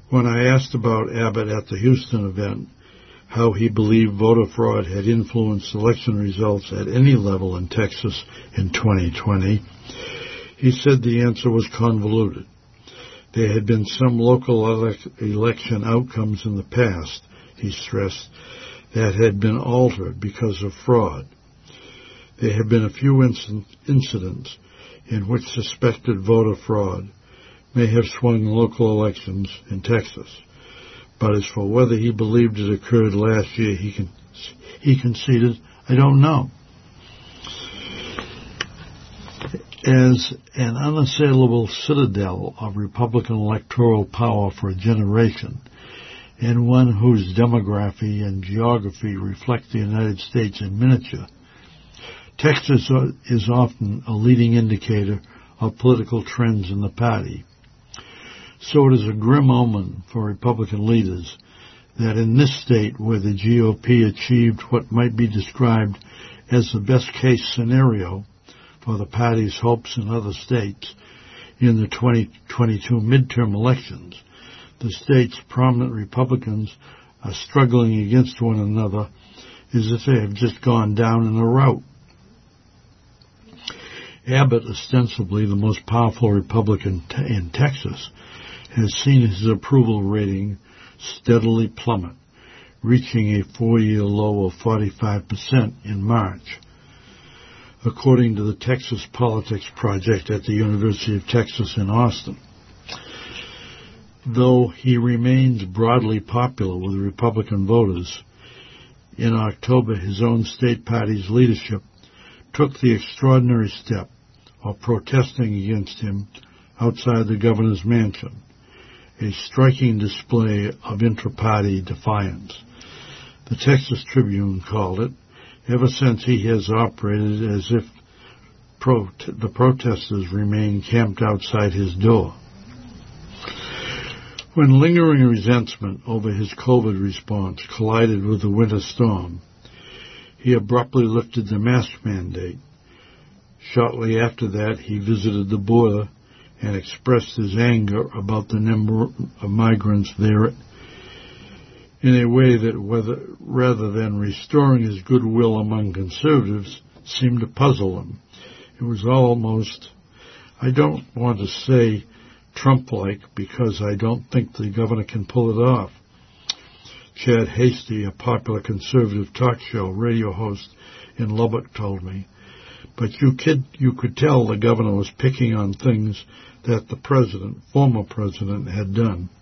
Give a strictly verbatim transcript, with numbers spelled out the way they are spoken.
When I asked about Abbott at the Houston event, how he believed voter fraud had influenced election results at any level in Texas in twenty twenty, he said the answer was convoluted. There had been some local ele- election outcomes in the past, he stressed, that had been altered because of fraud. There have been a few inc- incidents in which suspected voter fraud may have swung local elections in Texas. But as for whether he believed it occurred last year, he, con- he conceded, I don't know. As an unassailable citadel of Republican electoral power for a generation, and one whose demography and geography reflect the United States in miniature, Texas is often a leading indicator of political trends in the party. So it is a grim omen for Republican leaders that in this state where the G O P achieved what might be described as the best-case scenario for the party's hopes in other states in the twenty twenty-two midterm elections, the state's prominent Republicans are struggling against one another as if they have just gone down in a rout. Abbott, ostensibly the most powerful Republican t- in Texas, has seen his approval rating steadily plummet, reaching a four-year low of forty-five percent in March. According to the Texas Politics Project at the University of Texas in Austin. Though he remains broadly popular with Republican voters, in October his own state party's leadership took the extraordinary step of protesting against him outside the governor's mansion, a striking display of intra-party defiance. The Texas Tribune called it. Ever since he has operated as if pro- the protesters remain camped outside his door. When lingering resentment over his COVID response collided with the winter storm, he abruptly lifted the mask mandate. Shortly after that, he visited the border and expressed his anger about the number of migrants there in a way that, whether, rather than restoring his goodwill among conservatives, seemed to puzzle him. It was almost, I don't want to say Trump-like, because I don't think the governor can pull it off. Chad Hasty, a popular conservative talk show radio host in Lubbock, told me. But you could, you could tell the governor was picking on things that the president, former president, had done.